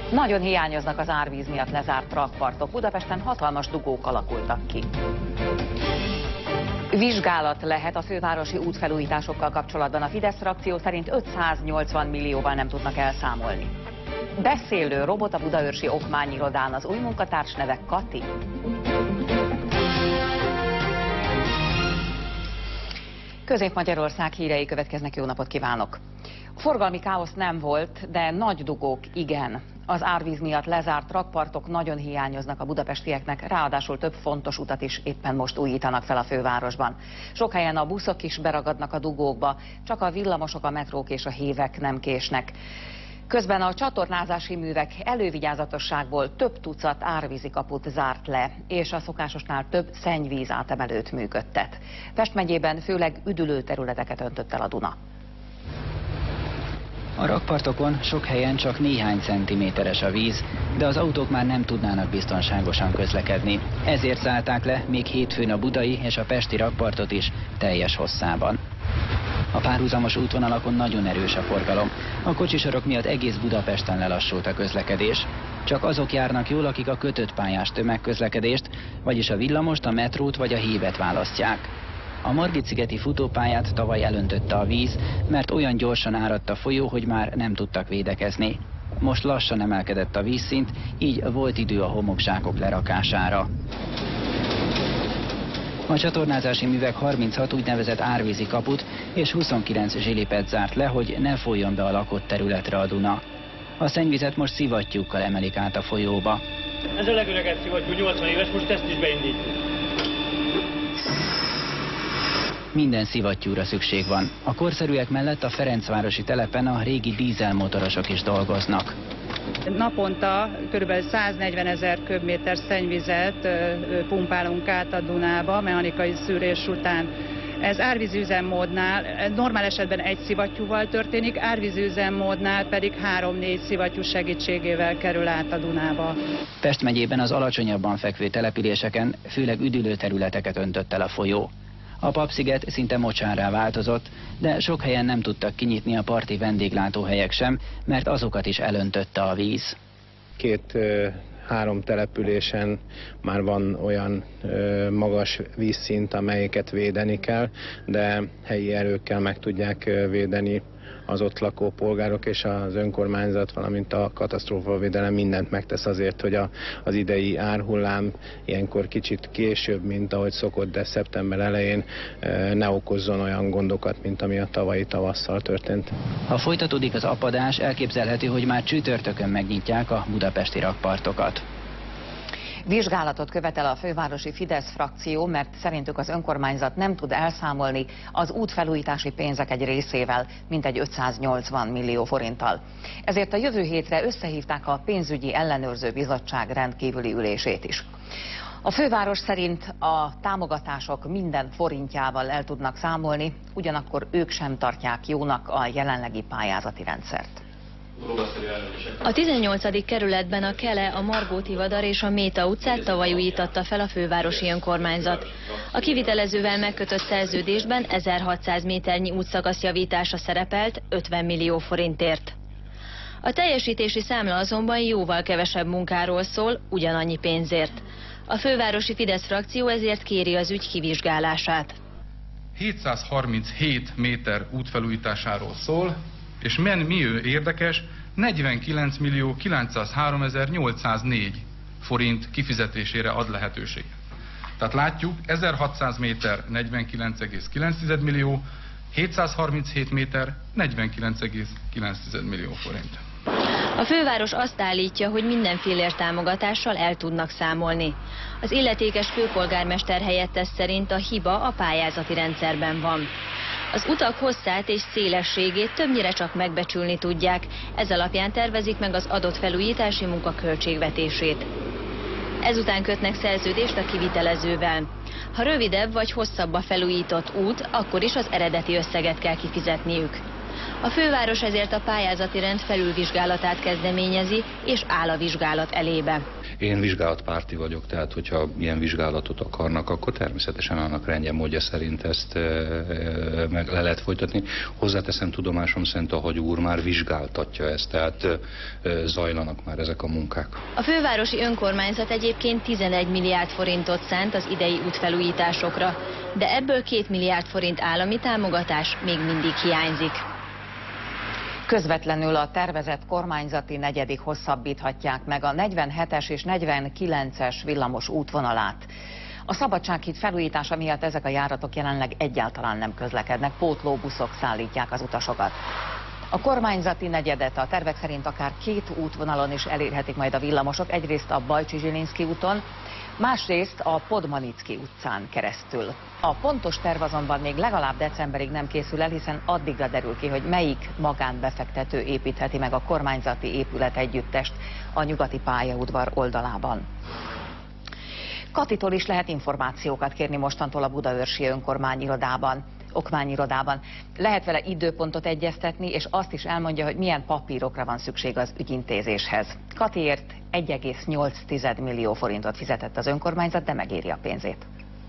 Nagyon hiányoznak az árvíz miatt lezárt rakpartok. Budapesten hatalmas dugók alakultak ki. Vizsgálat lehet a fővárosi útfelújításokkal kapcsolatban. A Fidesz frakció szerint 580 millióval nem tudnak elszámolni. Beszélő robot a budaörsi okmányirodán, az új munkatárs neve Kati. Közép-Magyarország hírei következnek, jó napot kívánok! Forgalmi káosz nem volt, de nagy dugók igen. Az árvíz miatt lezárt rakpartok nagyon hiányoznak a budapestieknek, ráadásul több fontos utat is éppen most újítanak fel a fővárosban. Sok helyen a buszok is beragadnak a dugókba, csak a villamosok, a metrók és a hévek nem késnek. Közben a csatornázási művek elővigyázatosságból több tucat árvízi kaput zárt le, és a szokásosnál több szennyvíz átemelőt működtet. Pest megyében főleg üdülő területeket öntött el a Duna. A rakpartokon sok helyen csak néhány centiméteres a víz, de az autók már nem tudnának biztonságosan közlekedni. Ezért zárták le még hétfőn a budai és a pesti rakpartot is teljes hosszában. A párhuzamos útvonalakon nagyon erős a forgalom. A kocsisorok miatt egész Budapesten lelassult a közlekedés. Csak azok járnak jól, akik a kötött pályás tömegközlekedést, vagyis a villamost, a metrót vagy a hévet választják. A Margit-szigeti futópályát tavaly elöntötte a víz, mert olyan gyorsan áradt a folyó, hogy már nem tudtak védekezni. Most lassan emelkedett a vízszint, így volt idő a homokzsákok lerakására. A csatornázási művek 36 úgynevezett árvízi kaput és 29 zsilipet zárt le, hogy ne folyjon be a lakott területre a Duna. A szennyvizet most szivattyúkkal emelik át a folyóba. Ez a legöregebb szivattyú, 80 éves, most ezt is beindítjuk. Minden szivattyúra szükség van. A korszerűek mellett a Ferencvárosi telepen a régi dízelmotorosok is dolgoznak. Naponta kb. 140 000 köbméter szennyvizet pumpálunk át a Dunába mechanikai szűrés után. Ez árvízi üzemmódnál normál esetben egy szivattyúval történik, árvízi üzemmódnál pedig 3-4 szivattyú segítségével kerül át a Dunába. Pest megyében az alacsonyabban fekvő településeken főleg üdülő területeket öntött el a folyó. A Papsziget szinte mocsárrá változott, de sok helyen nem tudtak kinyitni a parti vendéglátóhelyek sem, mert azokat is elöntötte a víz. 2-3 településen már van olyan magas vízszint, amelyeket védeni kell, de helyi erőkkel meg tudják védeni az ott lakó polgárok, és az önkormányzat, valamint a katasztrófavédelem mindent megtesz azért, hogy az idei árhullám ilyenkor kicsit később, mint ahogy szokott, de szeptember elején ne okozzon olyan gondokat, mint ami a tavalyi tavasszal történt. Ha folytatódik az apadás, elképzelhető, hogy már csütörtökön megnyitják a budapesti rakpartokat. Vizsgálatot követel a fővárosi Fidesz frakció, mert szerintük az önkormányzat nem tud elszámolni az útfelújítási pénzek egy részével, mintegy 580 millió forinttal. Ezért a jövő hétre összehívták a pénzügyi ellenőrző bizottság rendkívüli ülését is. A főváros szerint a támogatások minden forintjával el tudnak számolni, ugyanakkor ők sem tartják jónak a jelenlegi pályázati rendszert. A 18. kerületben a Kele, a Margóti Vadar és a Méta utcát tavaly újította fel a fővárosi önkormányzat. A kivitelezővel megkötött szerződésben 1600 méternyi útszakasz javítása szerepelt 50 millió forintért. A teljesítési számla azonban jóval kevesebb munkáról szól, ugyanannyi pénzért. A fővárosi Fidesz frakció ezért kéri az ügy kivizsgálását. 737 méter útfelújításáról szól, és mi ő érdekes, 49.903.804 forint kifizetésére ad lehetőséget. Tehát látjuk, 1600 méter 49,9 millió, 737 méter 49,9 millió forint. A főváros azt állítja, hogy minden fillér támogatással el tudnak számolni. Az illetékes főpolgármester helyettes szerint a hiba a pályázati rendszerben van. Az utak hosszát és szélességét többnyire csak megbecsülni tudják, ez alapján tervezik meg az adott felújítási munka költségvetését. Ezután kötnek szerződést a kivitelezővel. Ha rövidebb vagy hosszabb a felújított út, akkor is az eredeti összeget kell kifizetniük. A főváros ezért a pályázati rend felülvizsgálatát kezdeményezi, és áll a vizsgálat elébe. Én vizsgálatpárti vagyok, tehát hogyha ilyen vizsgálatot akarnak, akkor természetesen annak rendje módja szerint ezt meg le lehet folytatni. Hozzáteszem, tudomásom szerint a Hagy úr már vizsgáltatja ezt, tehát zajlanak már ezek a munkák. A fővárosi önkormányzat egyébként 11 milliárd forintot szánt az idei útfelújításokra, de ebből 2 milliárd forint állami támogatás még mindig hiányzik. Közvetlenül a tervezett kormányzati negyedig hosszabbíthatják meg a 47-es és 49-es villamos útvonalát. A Szabadsághíd felújítása miatt ezek a járatok jelenleg egyáltalán nem közlekednek, pótlóbuszok szállítják az utasokat. A kormányzati negyedet a tervek szerint akár 2 útvonalon is elérhetik majd a villamosok, egyrészt a Bajcsy-Zsilinszky úton, másrészt a Podmanicki utcán keresztül. A pontos terv azonban még legalább decemberig nem készül el, hiszen addigra derül ki, hogy melyik magánbefektető építheti meg a kormányzati épület együttest a nyugati pályaudvar oldalában. Katitól is lehet információkat kérni mostantól a budaörsi okmányirodában. Lehet vele időpontot egyeztetni, és azt is elmondja, hogy milyen papírokra van szükség az ügyintézéshez. Katiért 1,8 millió forintot fizetett az önkormányzat, de megéri a pénzét.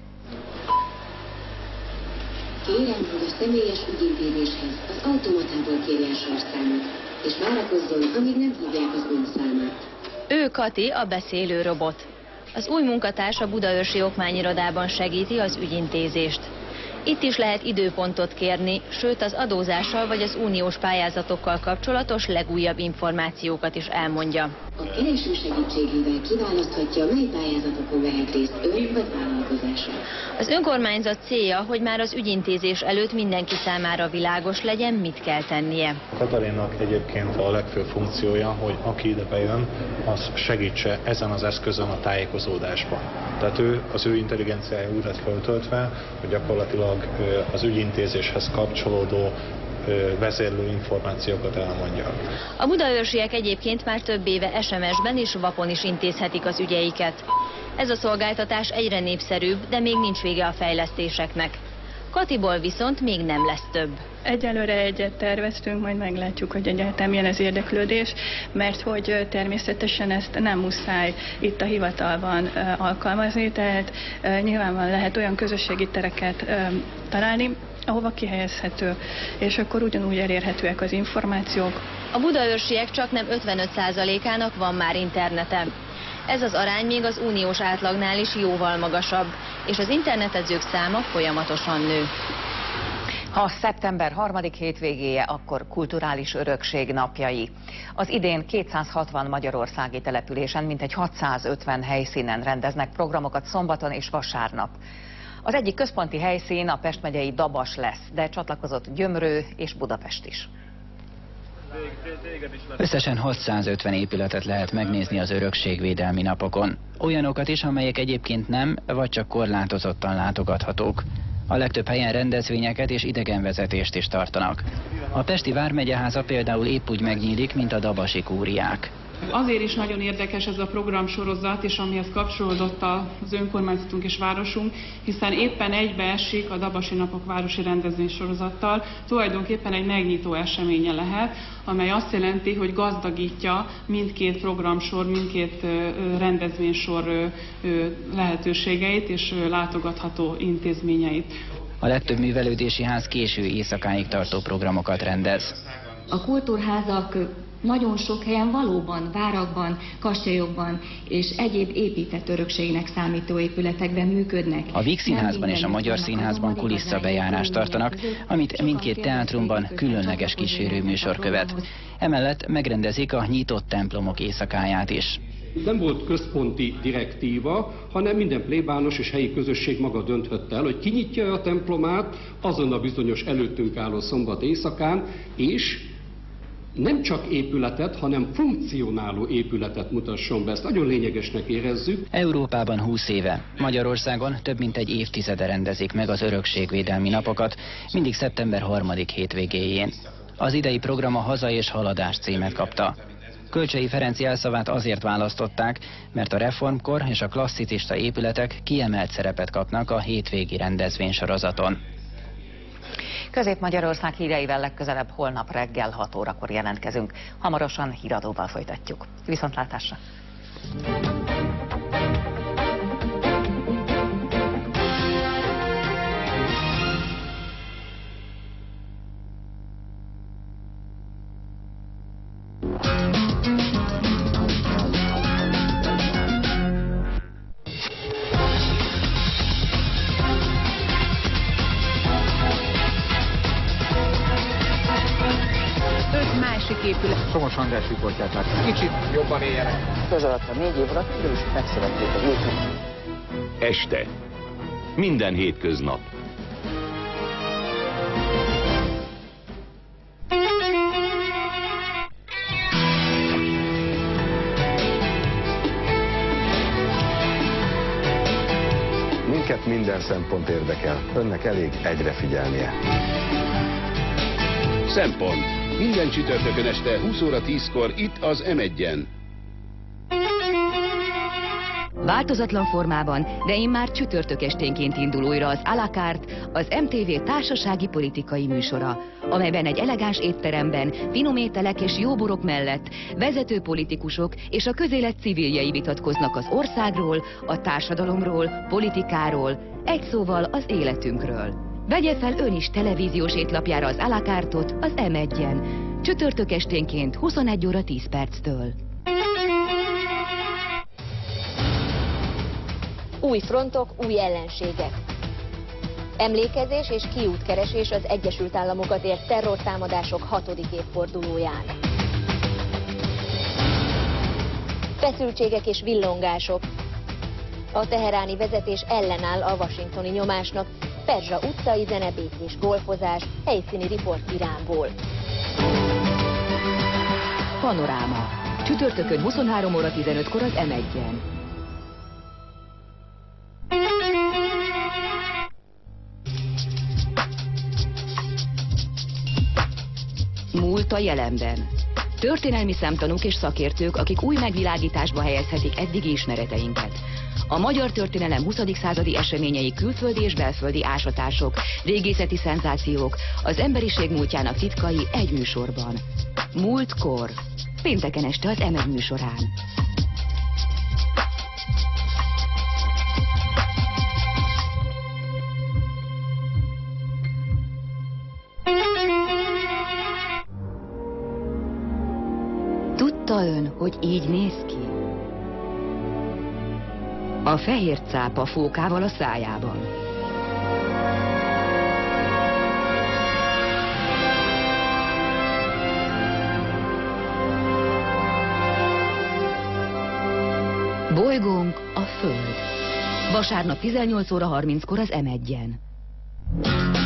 Kérem, hogy a személyes ügyintézéshez az automatából kérjen sorszámot, és várakozzon, amíg nem hívják az ön számát. Ő Kati, a beszélő robot. Az új munkatárs a budaörsi okmányirodában segíti az ügyintézést. Itt is lehet időpontot kérni, sőt az adózással vagy az uniós pályázatokkal kapcsolatos legújabb információkat is elmondja. A kereső segítségével kiválaszthatja, mely pályázatokon vehet részt ön vagy vállalkozása. Az önkormányzat célja, hogy már az ügyintézés előtt mindenki számára világos legyen, mit kell tennie. Katalinnak egyébként a legfőbb funkciója, hogy aki ide bejön, az segítse ezen az eszközön a tájékozódásban. Tehát az ő intelligenciája úgy lett feltöltve, hogy gyakorlatilag az ügyintézéshez kapcsolódó vezérlő információkat elmondja. A budaörsiek egyébként már több éve SMS-ben és VAP-on is intézhetik az ügyeiket. Ez a szolgáltatás egyre népszerűbb, de még nincs vége a fejlesztéseknek. Katiból viszont még nem lesz több. Egyelőre egyet terveztünk, majd meglátjuk, hogy egyáltalán milyen az érdeklődés, mert hogy természetesen ezt nem muszáj itt a hivatalban alkalmazni, tehát nyilvánvalóan lehet olyan közösségi tereket találni, ahova kihelyezhető, és akkor ugyanúgy elérhetőek az információk. A budaörsiek csaknem 55%-ának van már internete. Ez az arány még az uniós átlagnál is jóval magasabb, és az internetezők száma folyamatosan nő. Ha szeptember 3. hétvégéje, akkor kulturális örökség napjai. Az idén 260 magyarországi településen mintegy 650 helyszínen rendeznek programokat szombaton és vasárnap. Az egyik központi helyszín a Pest megyei Dabas lesz, de csatlakozott Gyömrő és Budapest is. Összesen 650 épületet lehet megnézni az örökségvédelmi napokon. Olyanokat is, amelyek egyébként nem, vagy csak korlátozottan látogathatók. A legtöbb helyen rendezvényeket és idegenvezetést is tartanak. A Pesti Vármegyeháza például épp úgy megnyílik, mint a dabasi kúriák. Azért is nagyon érdekes ez a programsorozat, és amihez kapcsolódott az önkormányzatunk és városunk, hiszen éppen egybeesik a Dabasi Napok városi rendezvénysorozattal. Tulajdonképpen egy megnyitó eseménye lehet, amely azt jelenti, hogy gazdagítja mindkét programsor, mindkét rendezvénysor lehetőségeit és látogatható intézményeit. A legtöbb művelődési ház késő éjszakáig tartó programokat rendez. A kultúrházak nagyon sok helyen valóban várakban, kastélyokban és egyéb épített örökségnek számító épületekben működnek. A Víg Színházban és a Magyar Színházban kulisszabejárást tartanak, amit mindkét teátrumban különleges kísérőműsor követ. Emellett megrendezik a nyitott templomok éjszakáját is. Nem volt központi direktíva, hanem minden plébános és helyi közösség maga dönthette el, hogy kinyitja a templomát azon a bizonyos előttünk álló szombat éjszakán, és nem csak épületet, hanem funkcionáló épületet mutasson be. Ezt nagyon lényegesnek érezzük. Európában 20 éve, Magyarországon több mint egy évtizede rendezik meg az örökségvédelmi napokat, mindig szeptember 3. hétvégéjén. Az idei program a Haza és Haladás címet kapta. Kölcsey Ferenc jelszavát azért választották, mert a reformkor és a klasszicista épületek kiemelt szerepet kapnak a hétvégi rendezvénysorozaton. Közép-Magyarország híreivel legközelebb holnap reggel 6 órakor jelentkezünk. Hamarosan híradóval folytatjuk. Viszontlátásra! János András riportját látjuk. Kicsit jobban éljenek. Közalatt a 4 év alatt is megszülették az új. Este. Minden hétköznap. Minket minden szempont érdekel. Önnek elég egyre figyelnie. Szempont. Minden csütörtökön este 20 óra 10-kor itt az M1-en. Változatlan formában, de immár csütörtök esténként indul újra az à la carte, az MTV társasági politikai műsora, amelyben egy elegáns étteremben, finom ételek és jó borok mellett vezető politikusok és a közélet civiljei vitatkoznak az országról, a társadalomról, politikáról, egy szóval az életünkről. Vegye fel ön is televíziós étlapjára az à la carte-ot az M1-en, csütörtök esténként 21 óra 10 perctől. Új frontok, új ellenségek. Emlékezés és kiútkeresés az Egyesült Államokat ért terrortámadások 6. évfordulóján. Feszültségek és villongások. A teheráni vezetés ellenáll a washingtoni nyomásnak. Perzsa utcai zene, békés golfozás, helyszíni riport Iránból. Panoráma. Csütörtökön 23 óra 15-kor az M1-en. Múlt a jelenben. Történelmi szemtanúk és szakértők, akik új megvilágításba helyezhetik eddigi ismereteinket. A magyar történelem 20. századi eseményei, külföldi és belföldi ásatások, régészeti szenzációk, az emberiség múltjának titkai egy műsorban. Múltkor. Pénteken este az M1 műsorán. Tudta ön, hogy így néz ki? A fehér cápa fókával a szájában. Bolygónk a Föld. Vasárnap 18 óra 30-kor az M1-en.